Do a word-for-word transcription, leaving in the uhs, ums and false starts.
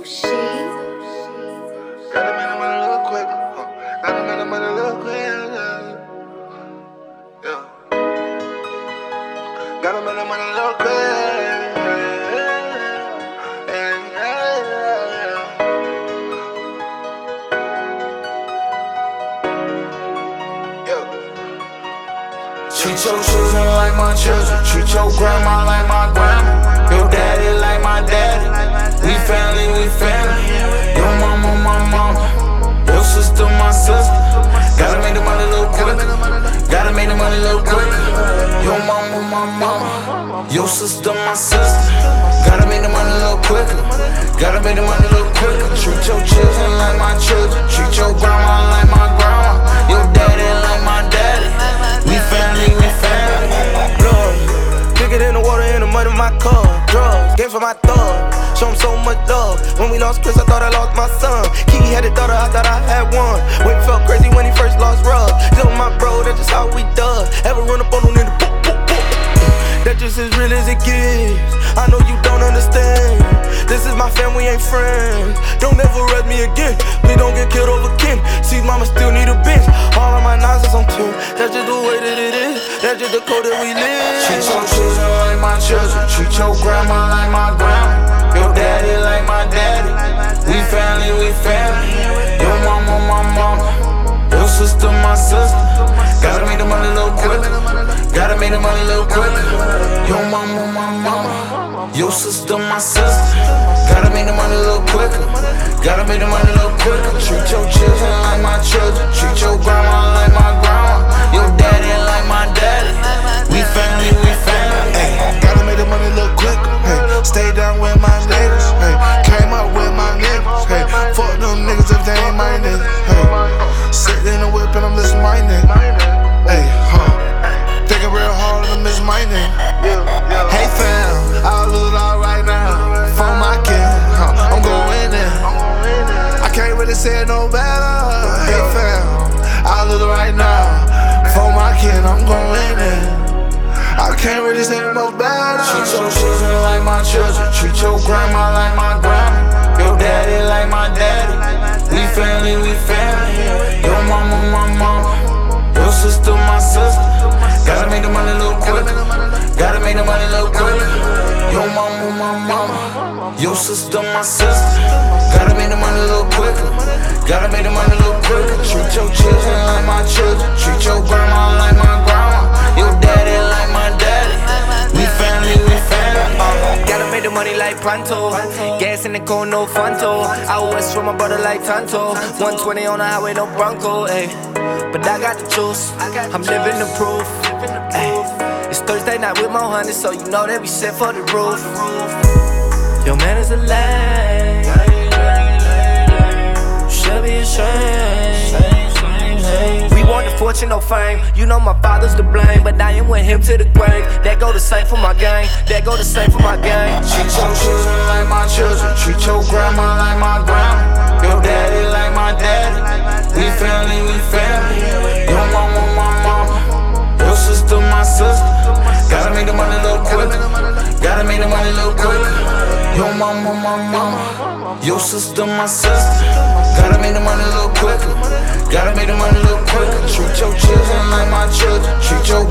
Sushi. Gotta make the money a little quick. Huh. Gotta make the money a little quick. Yeah. Gotta make the money a little quick. Yeah, yeah, yeah. Yeah. Treat your children like my children. Treat your grandma like my grandma. Your daddy like my daddy. We family, we family. Your mama, my mama. Your sister, my sister. Gotta make the money a little quicker. Gotta make the money a little quicker. Your mama, my mama. Your sister, my sister. Gotta make the money a little quicker. Gotta make the money a little quicker. Treat your children like my children. Treat your grandma like my grandma. Your daddy like my daddy. We family, we family. Blood, bigger than the water in the mud in my cup. Drugs, game for my thug. Show him so much love. When we lost Chris, I thought I lost my son. Kiki had a daughter, I thought I had one. Wait, felt crazy when he first lost Rug. Still my bro, that's just how we does. Ever run up on him in the poop, poop, poop. That's just as real as it gets. I know you don't understand. This is my family, ain't friends. Don't ever rush me again. We don't get killed over kin. See, mama still need a bench. All of my nines is on two. That's just the way that it is. That's just the code that we live. Treat your children like my children. Treat your grandma like my grandma. Your daddy like my daddy. We family, we family. Your mama, my mama. Your sister, my sister. Gotta make the money a little quicker. Gotta make the money a little quicker. Your mama, my mama. Your sister, my sister. Gotta make the money a little quicker. Gotta make the money a little quicker. Treat your children like my children. Treat your grandma like my grandma. Your daddy like my daddy. We family, we family. Hey, gotta make the money a little quicker. Hey, stay down with my niggas. Hey, came up with my niggas. Hey, fuck them niggas if they ain't my niggas. Hey, sit in the whip and I'm listening to my nigga. Hey, huh. Thinking real hard and I miss my nigga. Hey fam, I'll lose it all right now. For my kid, huh, I'm going in. I can't really say it no better. Hey fam, I'll lose it right now. For my kid, I'm going in. I can't really say it no better. Treat your children like my children. Treat your grandma like my grandma. Your daddy like my daddy. We family, we family. Your mama, my mama. Your sister, my sister. Gotta make the money a little quicker. Gotta make the money a little quicker. Your mama, my mama. Your sister, my sister. Gotta make the money a little quicker. Gotta make the money a little quicker. Treat your children like my children. Treat your grandma like my grandma. Your daddy like my daddy. We family, we family. Uh, gotta make the money like pronto. Gas in the car, no Fonto. I always with my brother like Tonto. one twenty on the highway, no Bronco. Ayy. But I got the juice. I'm living the proof. Ay. It's Thursday night with my honey, so you know that we set for the roof. Your man is a lame. Should be ashamed. We want the fortune, no fame. You know my father's to blame, but I am with him to the grave. That go the same for my gang. That go the same for my gang. Treat your children like my children. Treat your grandma like my grandma. Your daddy like my daddy. We family, we family. Your mama, my mama. Your sister, my sister. Gotta make the money a little quicker. Gotta make the money a little quicker. Your mama, my mama. Your sister, my sister. Gotta make the money a little quicker. Gotta make the money a little quicker. Treat your children like my children. Treat your